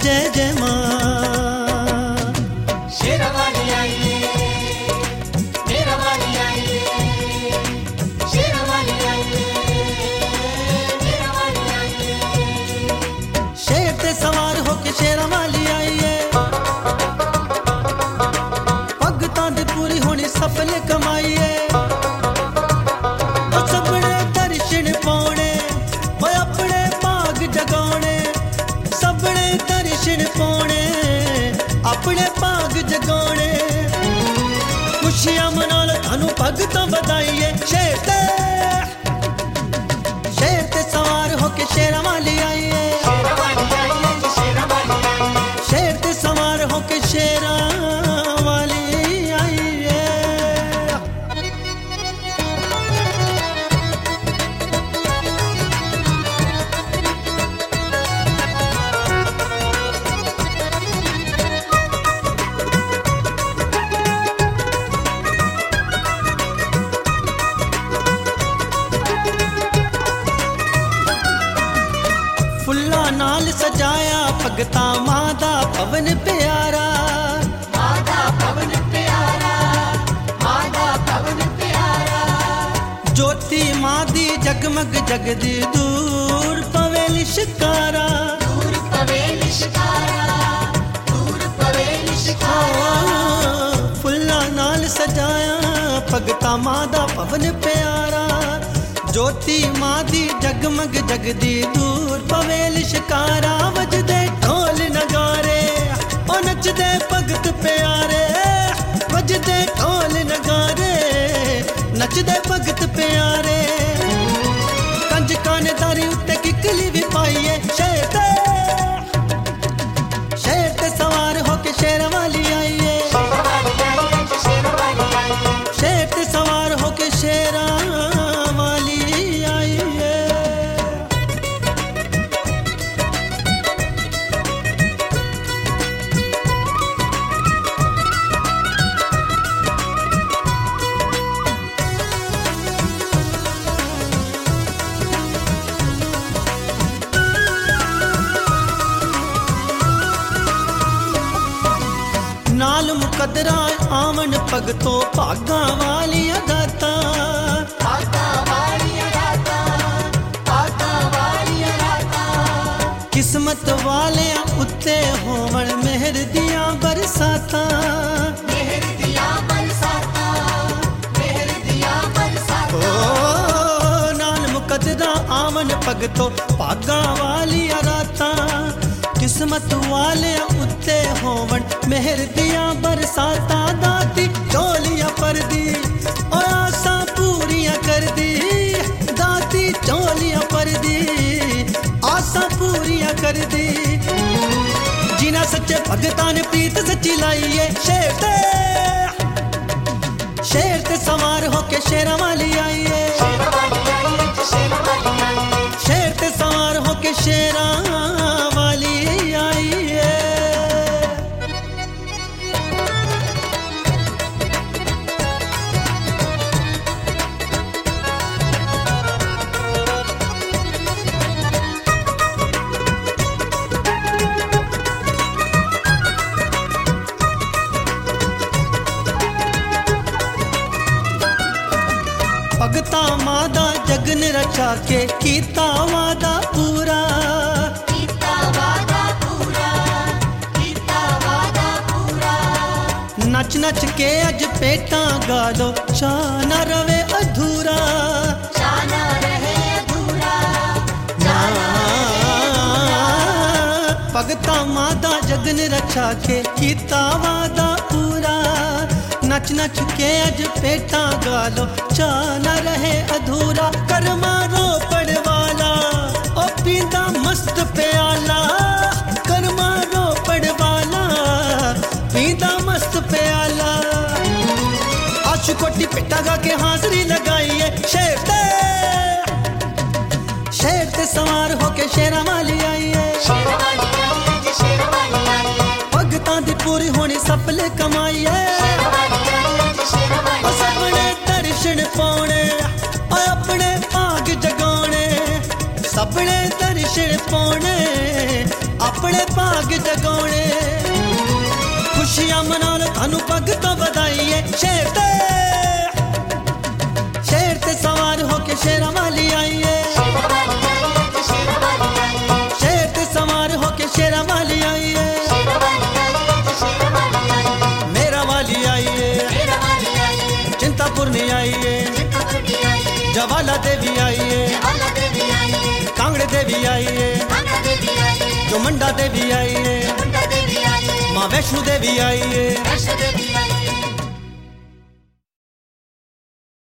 जय जय माँ। शेरा वाली आइए, मेरा वाली आइए, शेरा वाली आइए, मेरा वाली आइए। शेर ते सवार होके शेरा वाली आइए, भगतां दी पूरी होनी सफल कमाईए। ओ सबने दर्शन पाने, ओ अपने भाग जगाने, सबने दर्शन पाने, अपने भाग जगाने। खुशियां मना लो थानू भगतां बधाईए। शेर ते सवार होके शेरा वाली आइए, शेरा वाली आइए, शेरा वाली आइए। शेर ते सवार होके शेरा वाली आइए। फुल्ला नाल सजाया भगता मां दा भवन प्यारा, मादा पवन प्यारा, मादा पवन प्यारा। ज्योति मां दी जगमग जगदी दूर पवे लिशकारा। दूर पवे लिशकारा, दूर पवे लिशकारा। फुल्ला नाल सजाया भगता मां दा भवन प्यारा, ज्योति मां दी जगमग जगदी दूर पवे लिशकारा। वजदे ढोल नगारे ओ नचदे भगत प्यारे, वजदे ढोल नगारे नचदे भगत प्यारे। कंजकां ने दारी उत्ते किकली भी पाईए। शेर ते सवार होके शेर वाली आइए, शेरा वाली आइए, शेरा वाली आइए। शेर ते सवार होके शेरा वाली आइए। नाल मुकदरा आवन भगतो भागा वालिया दाता, भागा वालिया दाता, भागा वालिया दाता। किस्मत वालिया उत्ते होवन मेहर दिया बरसाता। मेहर दिया बरसाता, मेहर दिया बरसाता। ओ नाल मुकदरा आवन भगतो भागा वालिया दाता, किस्मत वालिया उत्ते होवन मेहर दिया बरसाता। दाती चोलियां पर दी और आसा पूरियां कर दी, दाती चोलियां पर दी आसा पूरियां कर दी। जिन्हां सच्चे भगतां ने प्रीत सच्ची लाईए। शेर ते सवार होके शेरा वाली आइए, शेरा वाली आइए, शेरा वाली आइए। शेर ते सवार होके शेरा वाली आइए। भगता मादा जगन रचा के कीता वादा पूरा, कीता वादा पूरा, कीता वादा पूरा। नच नच के अज पेटा गा लो चा न रवे अधूरा। जाना रहे अधूरा, भगता मादा जगन रचा के कीता वादा पूरा, नच नच के अज पेटा गा लो चा न रहे अधूरा। कर्मा रोपड़ वाला ओ पींदा मस्त प्याला, कर्मा रोपड़ वाला पींदा मस्त प्याला। आशु कोटी पेटा गा के हाजरी लगाइए। शेर ते सवार होके शेरा वाली आइए, शेरा वाली आइए, शेरा वाली आइए। भगतां दी पूरी होनी सफल कमाईए। शेरा वाली आइए, शेरा वाली ओ सबने दर्शन पाने, ओ अपने भाग जगाने, सबने दर्शन पाने, अपने भाग जगाने खुशियां मना लो थानू पग तो बधाईए शेर ते सवार होके शेरा वाली आईए शेर ते सवार होके शेरा वाली आईए मेरा वाली आईए चिंतापुरनी आईए जवाला देवी आईए कांगड़े देवी आईए जो मंडा देवी आईए माँ वैष्णो देवी आईए